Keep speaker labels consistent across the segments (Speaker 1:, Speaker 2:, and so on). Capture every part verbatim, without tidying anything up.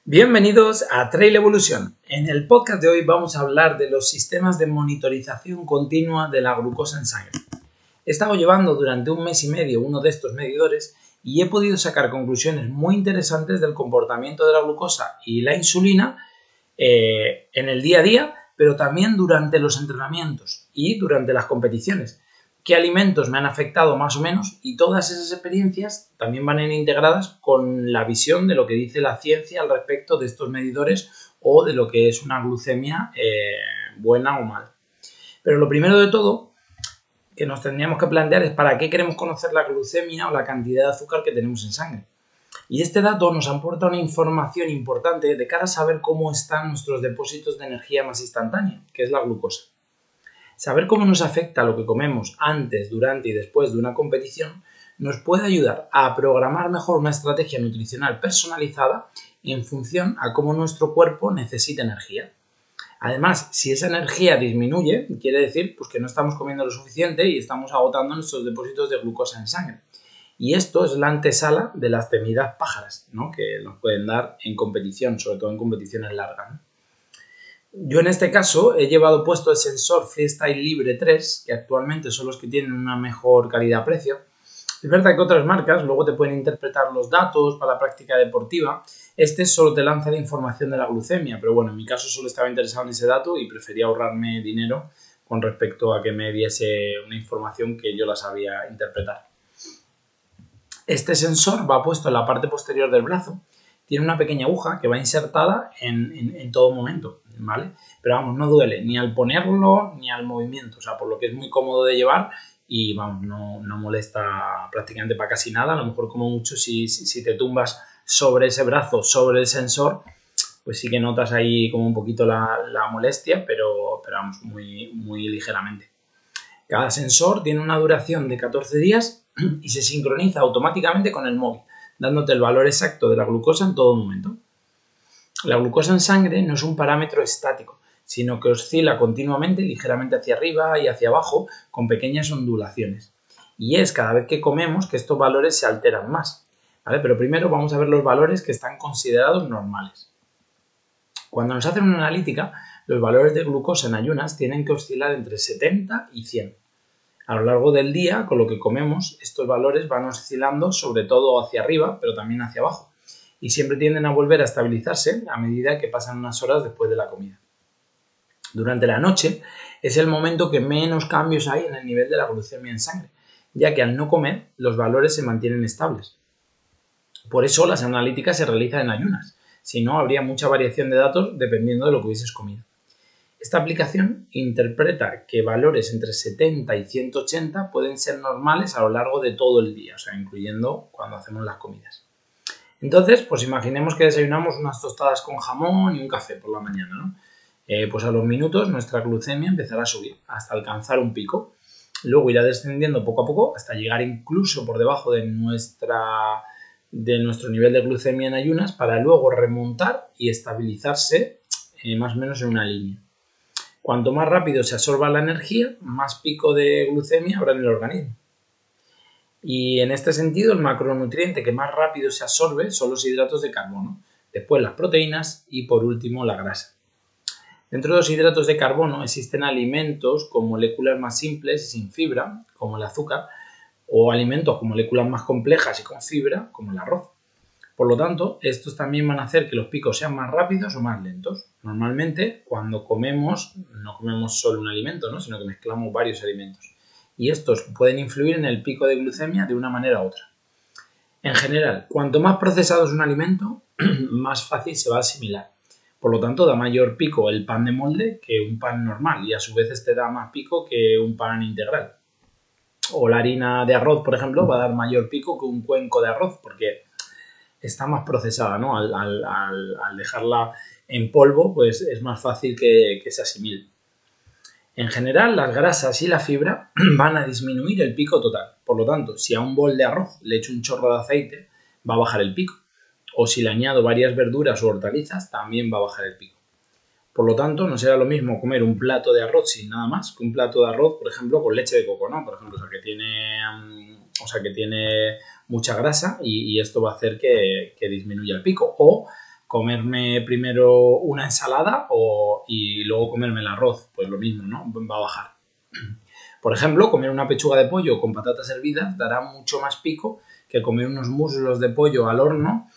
Speaker 1: Bienvenidos a Trail Evolution. En el podcast de hoy vamos a hablar de los sistemas de monitorización continua de la glucosa en sangre. He estado llevando durante un mes y medio uno de estos medidores y he podido sacar conclusiones muy interesantes del comportamiento de la glucosa y la insulina eh, en el día a día, pero también durante los entrenamientos y durante las competiciones. Qué alimentos me han afectado más o menos, y todas esas experiencias también van a ir integradas con la visión de lo que dice la ciencia al respecto de estos medidores o de lo que es una glucemia eh, buena o mala. Pero lo primero de todo que nos tendríamos que plantear es para qué queremos conocer la glucemia o la cantidad de azúcar que tenemos en sangre. Y este dato nos aporta una información importante de cara a saber cómo están nuestros depósitos de energía más instantánea, que es la glucosa. Saber cómo nos afecta lo que comemos antes, durante y después de una competición nos puede ayudar a programar mejor una estrategia nutricional personalizada en función a cómo nuestro cuerpo necesita energía. Además, si esa energía disminuye, quiere decir pues, que no estamos comiendo lo suficiente y estamos agotando nuestros depósitos de glucosa en sangre. Y esto es la antesala de las temidas pájaras, ¿no? Que nos pueden dar en competición, sobre todo en competiciones largas, ¿no? Yo en este caso he llevado puesto el sensor Freestyle Libre tres, que actualmente son los que tienen una mejor calidad-precio. Es verdad que otras marcas luego te pueden interpretar los datos para la práctica deportiva. Este solo te lanza la información de la glucemia, pero bueno, en mi caso solo estaba interesado en ese dato y prefería ahorrarme dinero con respecto a que me diese una información que yo la sabía interpretar. Este sensor va puesto en la parte posterior del brazo. Tiene una pequeña aguja que va insertada en, en, en todo momento, ¿vale? Pero vamos, no duele ni al ponerlo ni al movimiento, o sea, por lo que es muy cómodo de llevar y vamos, no, no molesta prácticamente para casi nada. A lo mejor como mucho si, si, si te tumbas sobre ese brazo, sobre el sensor, pues sí que notas ahí como un poquito la, la molestia, pero, pero vamos, muy, muy ligeramente. Cada sensor tiene una duración de catorce días y se sincroniza automáticamente con el móvil, dándote el valor exacto de la glucosa en todo momento. La glucosa en sangre no es un parámetro estático, sino que oscila continuamente, ligeramente hacia arriba y hacia abajo, con pequeñas ondulaciones. Y es cada vez que comemos que estos valores se alteran más, ¿vale? Pero primero vamos a ver los valores que están considerados normales. Cuando nos hacen una analítica, los valores de glucosa en ayunas tienen que oscilar entre setenta y cien. A lo largo del día, con lo que comemos, estos valores van oscilando sobre todo hacia arriba, pero también hacia abajo, y siempre tienden a volver a estabilizarse a medida que pasan unas horas después de la comida. Durante la noche es el momento que menos cambios hay en el nivel de la glucemia en sangre, ya que al no comer los valores se mantienen estables. Por eso las analíticas se realizan en ayunas, si no habría mucha variación de datos dependiendo de lo que hubieses comido. Esta aplicación interpreta que valores entre setenta y ciento ochenta pueden ser normales a lo largo de todo el día, o sea, incluyendo cuando hacemos las comidas. Entonces, pues imaginemos que desayunamos unas tostadas con jamón y un café por la mañana, ¿no? Eh, pues a los minutos nuestra glucemia empezará a subir hasta alcanzar un pico. Luego irá descendiendo poco a poco hasta llegar incluso por debajo de, nuestra, de nuestro nivel de glucemia en ayunas para luego remontar y estabilizarse eh, más o menos en una línea. Cuanto más rápido se absorba la energía, más pico de glucemia habrá en el organismo. Y en este sentido, el macronutriente que más rápido se absorbe son los hidratos de carbono, después las proteínas y por último la grasa. Dentro de los hidratos de carbono existen alimentos con moléculas más simples y sin fibra, como el azúcar, o alimentos con moléculas más complejas y con fibra, como el arroz. Por lo tanto, estos también van a hacer que los picos sean más rápidos o más lentos. Normalmente, cuando comemos, no comemos solo un alimento, ¿no? Sino que mezclamos varios alimentos. Y estos pueden influir en el pico de glucemia de una manera u otra. En general, cuanto más procesado es un alimento, más fácil se va a asimilar. Por lo tanto, da mayor pico el pan de molde que un pan normal y a su vez este da más pico que un pan integral. O la harina de arroz, por ejemplo, va a dar mayor pico que un cuenco de arroz porque está más procesada, ¿no? Al, al, al, al dejarla en polvo, pues es más fácil que, que se asimile. En general, las grasas y la fibra van a disminuir el pico total. Por lo tanto, si a un bol de arroz le echo un chorro de aceite, va a bajar el pico. O si le añado varias verduras o hortalizas, también va a bajar el pico. Por lo tanto, no será lo mismo comer un plato de arroz sin nada más que un plato de arroz, por ejemplo, con leche de coco, ¿no? Por ejemplo, o sea, que tiene, o sea, que tiene mucha grasa y, y esto va a hacer que, que disminuya el pico. O comerme primero una ensalada o, y luego comerme el arroz, pues lo mismo, ¿no? Va a bajar. Por ejemplo, comer una pechuga de pollo con patatas hervidas dará mucho más pico que comer unos muslos de pollo al horno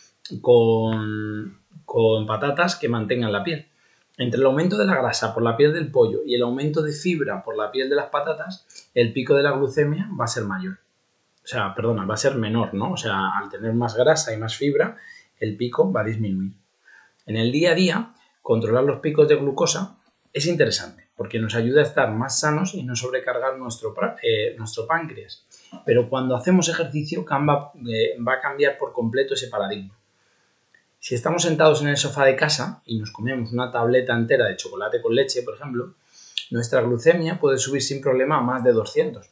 Speaker 1: con, con patatas que mantengan la piel. Entre el aumento de la grasa por la piel del pollo y el aumento de fibra por la piel de las patatas, el pico de la glucemia va a ser mayor. O sea, perdona, va a ser menor, ¿no? O sea, al tener más grasa y más fibra, el pico va a disminuir. En el día a día, controlar los picos de glucosa es interesante porque nos ayuda a estar más sanos y no sobrecargar nuestro, eh, nuestro páncreas. Pero cuando hacemos ejercicio camba, eh, va a cambiar por completo ese paradigma. Si estamos sentados en el sofá de casa y nos comemos una tableta entera de chocolate con leche, por ejemplo, nuestra glucemia puede subir sin problema a más de doscientos.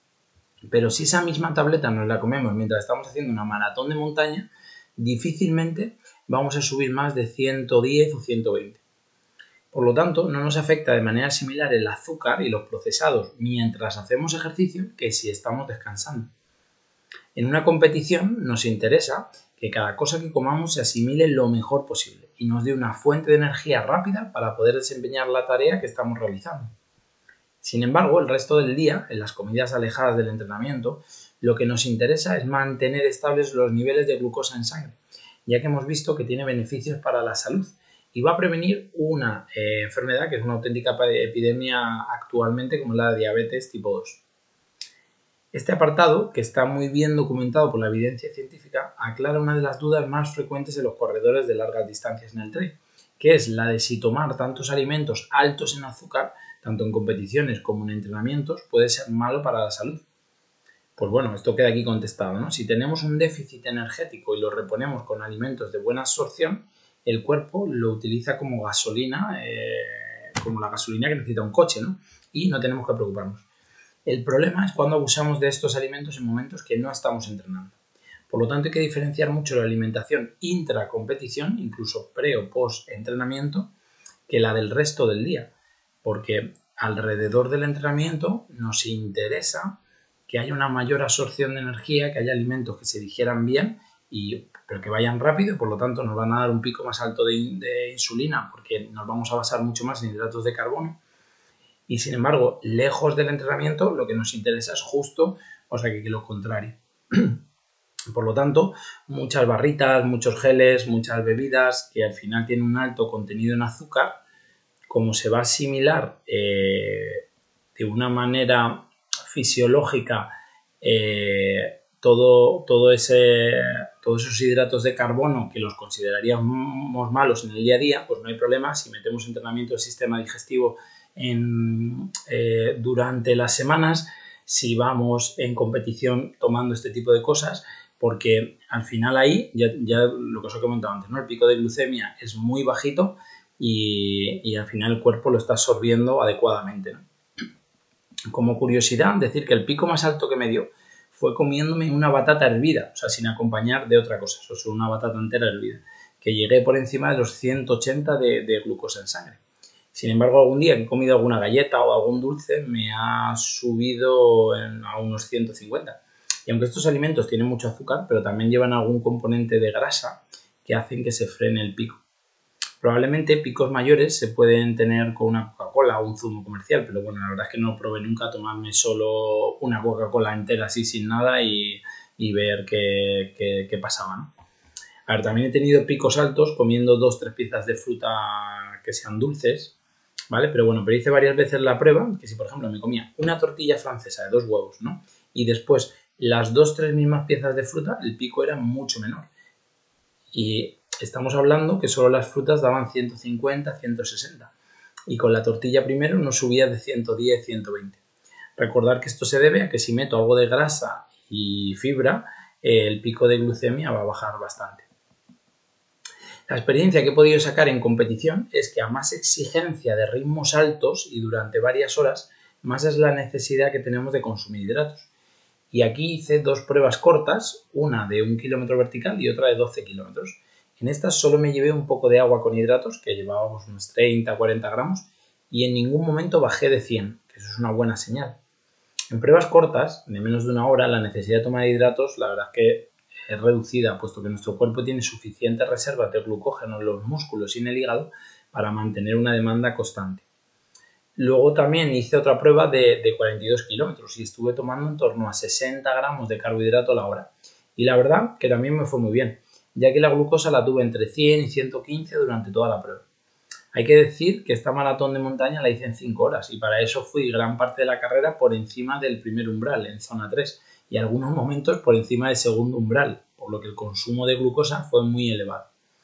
Speaker 1: Pero si esa misma tableta nos la comemos mientras estamos haciendo una maratón de montaña, difícilmente vamos a subir más de ciento diez o ciento veinte. Por lo tanto, no nos afecta de manera similar el azúcar y los procesados mientras hacemos ejercicio que si estamos descansando. En una competición nos interesa que cada cosa que comamos se asimile lo mejor posible y nos dé una fuente de energía rápida para poder desempeñar la tarea que estamos realizando. Sin embargo, el resto del día, en las comidas alejadas del entrenamiento, lo que nos interesa es mantener estables los niveles de glucosa en sangre, ya que hemos visto que tiene beneficios para la salud y va a prevenir una eh, enfermedad que es una auténtica epidemia actualmente, como la diabetes tipo dos. Este apartado, que está muy bien documentado por la evidencia científica, aclara una de las dudas más frecuentes de los corredores de largas distancias en el trail, que es la de si tomar tantos alimentos altos en azúcar, tanto en competiciones como en entrenamientos, puede ser malo para la salud. Pues bueno, esto queda aquí contestado, ¿no? Si tenemos un déficit energético y lo reponemos con alimentos de buena absorción, el cuerpo lo utiliza como gasolina, eh, como la gasolina que necesita un coche, ¿no? Y no tenemos que preocuparnos. El problema es cuando abusamos de estos alimentos en momentos que no estamos entrenando. Por lo tanto, hay que diferenciar mucho la alimentación intracompetición, incluso pre o post entrenamiento, que la del resto del día, porque alrededor del entrenamiento nos interesa que haya una mayor absorción de energía, que haya alimentos que se digieran bien, y, pero que vayan rápido, y por lo tanto nos van a dar un pico más alto de, de insulina, porque nos vamos a basar mucho más en hidratos de carbono. Y sin embargo, lejos del entrenamiento, lo que nos interesa es justo, o sea que, que lo contrario. Por lo tanto, muchas barritas, muchos geles, muchas bebidas que al final tienen un alto contenido en azúcar, como se va a asimilar eh, de una manera fisiológica eh, todo, todo ese, todos esos hidratos de carbono que los consideraríamos malos en el día a día, pues no hay problema si metemos entrenamiento del sistema digestivo en, eh, durante las semanas, si vamos en competición tomando este tipo de cosas, porque al final ahí, ya, ya lo que os he comentado antes, ¿no? El pico de glucemia es muy bajito y, y al final el cuerpo lo está absorbiendo adecuadamente, ¿no? Como curiosidad, decir que el pico más alto que me dio fue comiéndome una batata hervida, o sea, sin acompañar de otra cosa, o sea, una batata entera hervida, que llegué por encima de los ciento ochenta de, de glucosa en sangre. Sin embargo, algún día que he comido alguna galleta o algún dulce me ha subido en, a unos ciento cincuenta. Y aunque estos alimentos tienen mucho azúcar, pero también llevan algún componente de grasa que hacen que se frene el pico. Probablemente picos mayores se pueden tener con una Coca-Cola o un zumo comercial, pero bueno, la verdad es que no probé nunca tomarme solo una Coca-Cola entera así sin nada y, y ver qué, qué, qué pasaba, ¿no? A ver, también he tenido picos altos comiendo dos o tres piezas de fruta que sean dulces, ¿vale? Pero bueno, pero hice varias veces la prueba, que si por ejemplo me comía una tortilla francesa de dos huevos, ¿no? Y después las dos o tres mismas piezas de fruta, el pico era mucho menor. Y estamos hablando que solo las frutas daban ciento cincuenta, ciento sesenta. Y con la tortilla primero no subía de ciento diez, ciento veinte. Recordar que esto se debe a que si meto algo de grasa y fibra, el pico de glucemia va a bajar bastante. La experiencia que he podido sacar en competición es que a más exigencia de ritmos altos y durante varias horas, más es la necesidad que tenemos de consumir hidratos. Y aquí hice dos pruebas cortas, una de un kilómetro vertical y otra de doce kilómetros. En estas solo me llevé un poco de agua con hidratos, que llevábamos unos treinta a cuarenta gramos, y en ningún momento bajé de cien, que eso es una buena señal. En pruebas cortas, de menos de una hora, la necesidad de tomar hidratos, la verdad es que es reducida, puesto que nuestro cuerpo tiene suficientes reservas de glucógeno en los músculos y en el hígado para mantener una demanda constante. Luego también hice otra prueba de, de cuarenta y dos kilómetros y estuve tomando en torno a sesenta gramos de carbohidrato a la hora. Y la verdad que también me fue muy bien, ya que la glucosa la tuve entre cien y ciento quince durante toda la prueba. Hay que decir que esta maratón de montaña la hice en cinco horas y para eso fui gran parte de la carrera por encima del primer umbral, en zona tres, y algunos momentos por encima del segundo umbral, por lo que el consumo de glucosa fue muy elevado.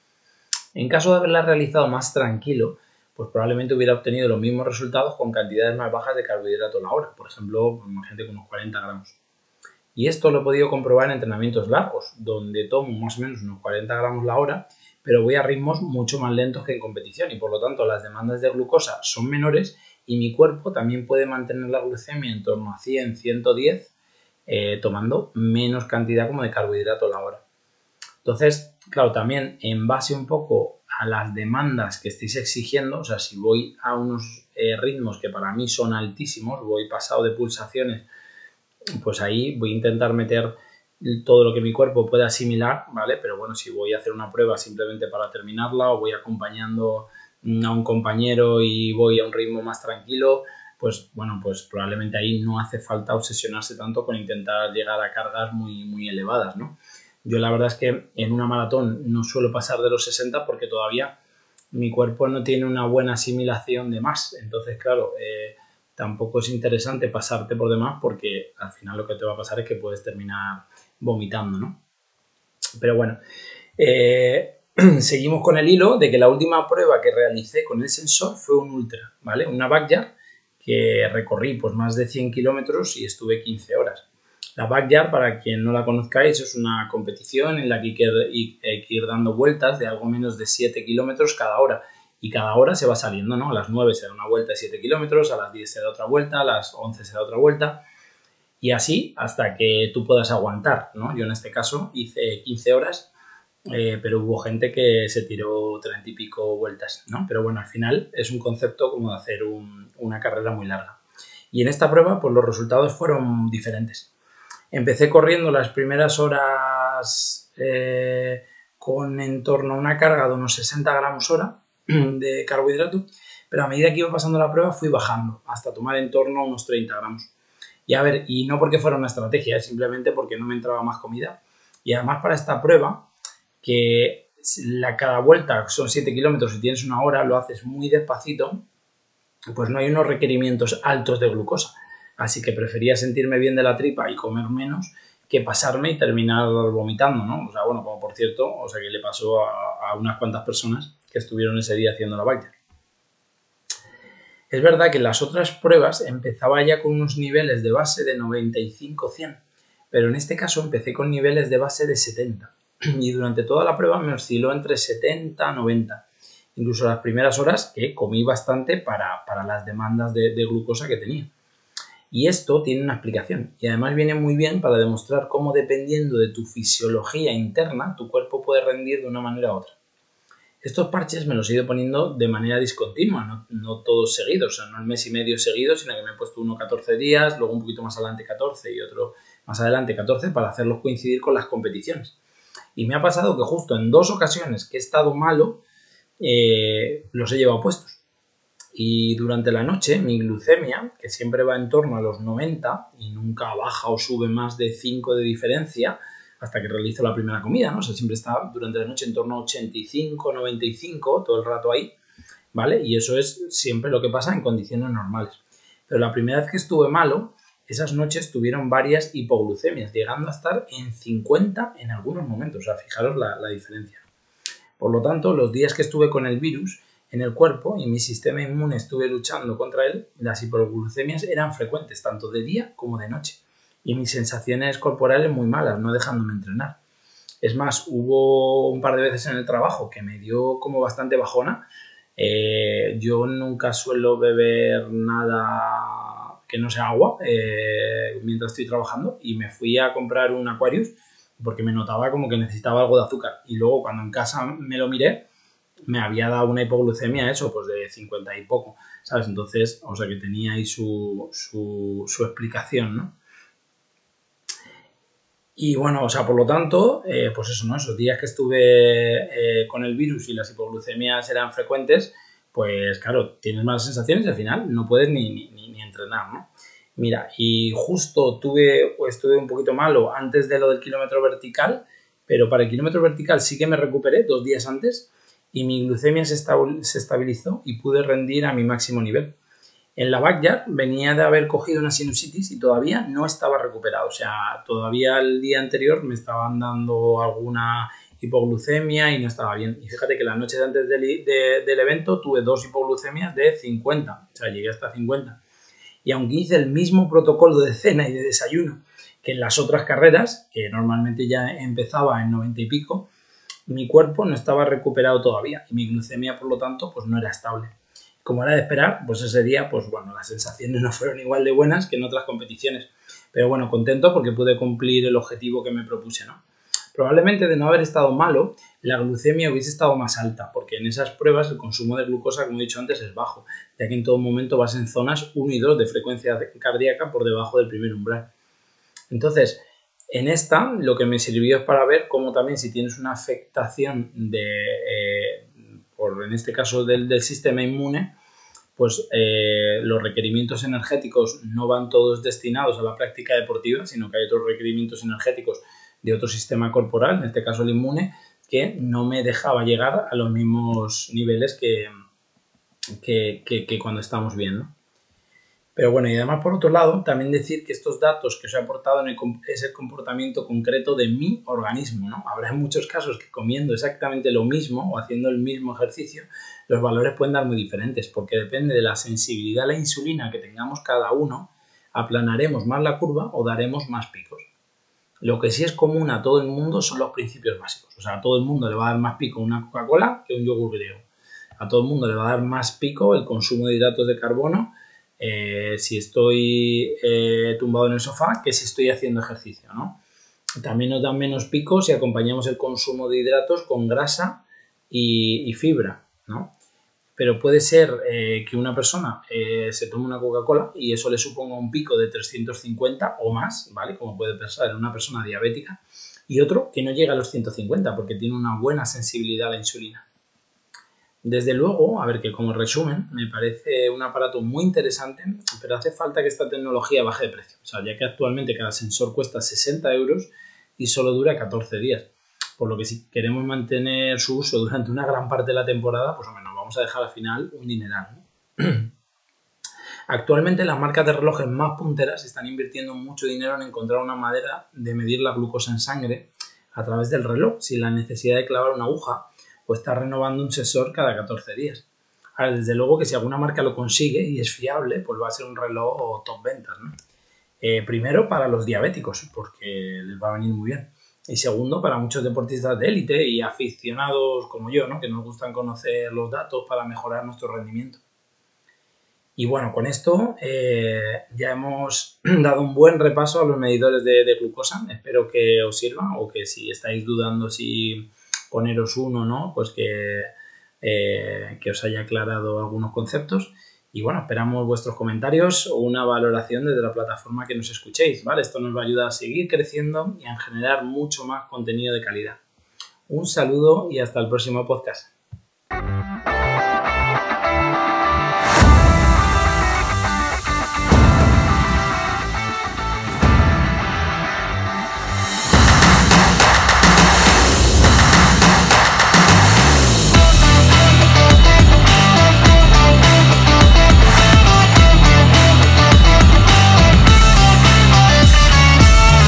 Speaker 1: En caso de haberla realizado más tranquilo, pues probablemente hubiera obtenido los mismos resultados con cantidades más bajas de carbohidrato a la hora, por ejemplo, imagínate con unos cuarenta gramos. Y esto lo he podido comprobar en entrenamientos largos, donde tomo más o menos unos cuarenta gramos la hora, pero voy a ritmos mucho más lentos que en competición y por lo tanto las demandas de glucosa son menores y mi cuerpo también puede mantener la glucemia en torno a cien, ciento diez, eh, tomando menos cantidad como de carbohidrato a la hora. Entonces, claro, también en base un poco a las demandas que estéis exigiendo, o sea, si voy a unos eh, ritmos que para mí son altísimos, voy pasado de pulsaciones, pues ahí voy a intentar meter todo lo que mi cuerpo pueda asimilar, ¿vale? Pero bueno, si voy a hacer una prueba simplemente para terminarla o voy acompañando a un compañero y voy a un ritmo más tranquilo, pues bueno, pues probablemente ahí no hace falta obsesionarse tanto con intentar llegar a cargas muy, muy elevadas, ¿no? Yo la verdad es que en una maratón no suelo pasar de los sesenta porque todavía mi cuerpo no tiene una buena asimilación de más. Entonces, claro, eh, tampoco es interesante pasarte por demás porque al final lo que te va a pasar es que puedes terminar vomitando, ¿no? Pero bueno, eh, seguimos con el hilo de que la última prueba que realicé con el sensor fue un ultra, ¿vale? Una backyard que recorrí pues más de cien kilómetros y estuve quince horas. La backyard, para quien no la conozcáis, es una competición en la que hay que, hay que ir dando vueltas de algo menos de siete kilómetros cada hora. Y cada hora se va saliendo, ¿no? A las nueve se da una vuelta de siete kilómetros, a las diez se da otra vuelta, a las once se da otra vuelta. Y así hasta que tú puedas aguantar, ¿no? Yo en este caso hice quince horas, eh, pero hubo gente que se tiró treinta y pico vueltas, ¿no? Pero bueno, al final es un concepto como de hacer un, una carrera muy larga. Y en esta prueba, pues los resultados fueron diferentes. Empecé corriendo las primeras horas eh, con en torno a una carga de unos sesenta gramos hora de carbohidrato, pero a medida que iba pasando la prueba fui bajando hasta tomar en torno a unos treinta gramos. Y a ver, y no porque fuera una estrategia, simplemente porque no me entraba más comida. Y además para esta prueba, que la, cada vuelta son siete kilómetros y tienes una hora, lo haces muy despacito, pues no hay unos requerimientos altos de glucosa. Así que prefería sentirme bien de la tripa y comer menos que pasarme y terminar vomitando, ¿no? O sea, bueno, como por cierto, o sea que le pasó a, a unas cuantas personas que estuvieron ese día haciendo la backyard. Es verdad que en las otras pruebas empezaba ya con unos niveles de base de noventa y cinco a cien, pero en este caso empecé con niveles de base de setenta y durante toda la prueba me osciló entre setenta a noventa. Incluso las primeras horas que comí bastante para, para las demandas de, de glucosa que tenía. Y esto tiene una explicación y además viene muy bien para demostrar cómo dependiendo de tu fisiología interna tu cuerpo puede rendir de una manera u otra. Estos parches me los he ido poniendo de manera discontinua, no, no todos seguidos, o sea, no el mes y medio seguido, sino que me he puesto uno catorce días, luego un poquito más adelante catorce y otro más adelante catorce para hacerlos coincidir con las competiciones. Y me ha pasado que justo en dos ocasiones que he estado malo, eh, los he llevado puestos. Y durante la noche mi glucemia, que siempre va en torno a los noventa y nunca baja o sube más de cinco de diferencia hasta que realizo la primera comida, ¿no? O sea, siempre está durante la noche en torno a ochenta y cinco, noventa y cinco, todo el rato ahí, ¿vale? Y eso es siempre lo que pasa en condiciones normales. Pero la primera vez que estuve malo, esas noches tuvieron varias hipoglucemias, llegando a estar en cincuenta en algunos momentos. O sea, fijaros la, la diferencia. Por lo tanto, los días que estuve con el virus en el cuerpo y mi sistema inmune estuve luchando contra él, las hipoglucemias eran frecuentes, tanto de día como de noche. Y mis sensaciones corporales muy malas, no dejándome entrenar. Es más, hubo un par de veces en el trabajo que me dio como bastante bajona. Eh, yo nunca suelo beber nada que no sea agua eh, mientras estoy trabajando y me fui a comprar un Aquarius porque me notaba como que necesitaba algo de azúcar. Y luego cuando en casa me lo miré, me había dado una hipoglucemia, eso, pues de cincuenta y poco, ¿sabes? Entonces, o sea que tenía ahí su, su, su explicación, ¿no? Y bueno, o sea, por lo tanto, eh, pues eso, ¿no? Esos días que estuve eh, con el virus y las hipoglucemias eran frecuentes, pues claro, tienes malas sensaciones y al final no puedes ni, ni, ni entrenar, ¿no? Mira, y justo tuve, o estuve un poquito malo antes de lo del kilómetro vertical, pero para el kilómetro vertical sí que me recuperé dos días antes y mi glucemia se, se estabilizó y pude rendir a mi máximo nivel. En la backyard venía de haber cogido una sinusitis y todavía no estaba recuperado. O sea, todavía el día anterior me estaban dando alguna hipoglucemia y no estaba bien. Y fíjate que la noche antes del, de, del evento tuve dos hipoglucemias de cincuenta. O sea, llegué hasta cincuenta. Y aunque hice el mismo protocolo de cena y de desayuno que en las otras carreras, que normalmente ya empezaba en noventa y pico, mi cuerpo no estaba recuperado todavía y mi glucemia, por lo tanto, pues no era estable. Como era de esperar, pues ese día, pues bueno, las sensaciones no fueron igual de buenas que en otras competiciones. Pero bueno, contento porque pude cumplir el objetivo que me propuse, ¿no? Probablemente de no haber estado malo, la glucemia hubiese estado más alta, porque en esas pruebas el consumo de glucosa, como he dicho antes, es bajo, ya que en todo momento vas en zonas uno y dos de frecuencia cardíaca por debajo del primer umbral. Entonces, en esta lo que me sirvió es para ver cómo también si tienes una afectación de, eh, por, en este caso del, del sistema inmune, pues eh, los requerimientos energéticos no van todos destinados a la práctica deportiva, sino que hay otros requerimientos energéticos de otro sistema corporal, en este caso el inmune, que no me dejaba llegar a los mismos niveles que, que, que, que cuando estamos bien, ¿no? Pero bueno, y además por otro lado, también decir que estos datos que os he aportado en el, es el comportamiento concreto de mi organismo, ¿no? Habrá muchos casos que comiendo exactamente lo mismo o haciendo el mismo ejercicio, los valores pueden dar muy diferentes, porque depende de la sensibilidad a la insulina que tengamos cada uno, aplanaremos más la curva o daremos más picos. Lo que sí es común a todo el mundo son los principios básicos. O sea, a todo el mundo le va a dar más pico una Coca-Cola que un yogur griego. A todo el mundo le va a dar más pico el consumo de hidratos de carbono Eh, si estoy eh, tumbado en el sofá que si estoy haciendo ejercicio, ¿no? También nos dan menos pico si acompañamos el consumo de hidratos con grasa y, y fibra, ¿no? Pero puede ser eh, que una persona eh, se tome una Coca-Cola y eso le suponga un pico de trescientos cincuenta o más, ¿vale? Como puede pensar en una persona diabética, y otro que no llega a los ciento cincuenta porque tiene una buena sensibilidad a la insulina. Desde luego, a ver, que como resumen, me parece un aparato muy interesante, pero hace falta que esta tecnología baje de precio. O sea, ya que actualmente cada sensor cuesta sesenta euros y solo dura catorce días. Por lo que si queremos mantener su uso durante una gran parte de la temporada, pues hombre, nos vamos a dejar al final un dineral, ¿no? Actualmente las marcas de relojes más punteras están invirtiendo mucho dinero en encontrar una manera de medir la glucosa en sangre a través del reloj, sin la necesidad de clavar una aguja o estar renovando un sensor cada catorce días. Ahora, desde luego que si alguna marca lo consigue y es fiable, pues va a ser un reloj top ventas, ¿no? Eh, primero para los diabéticos, porque les va a venir muy bien. Y segundo, para muchos deportistas de élite y aficionados como yo, ¿no? Que nos gustan conocer los datos para mejorar nuestro rendimiento. Y bueno, con esto eh, ya hemos dado un buen repaso a los medidores de, de glucosa. Espero que os sirva o que si estáis dudando si poneros uno o no, pues que, eh, que os haya aclarado algunos conceptos. Y bueno, esperamos vuestros comentarios o una valoración desde la plataforma que nos escuchéis, ¿vale? Esto nos va a ayudar a seguir creciendo y a generar mucho más contenido de calidad. Un saludo y hasta el próximo podcast.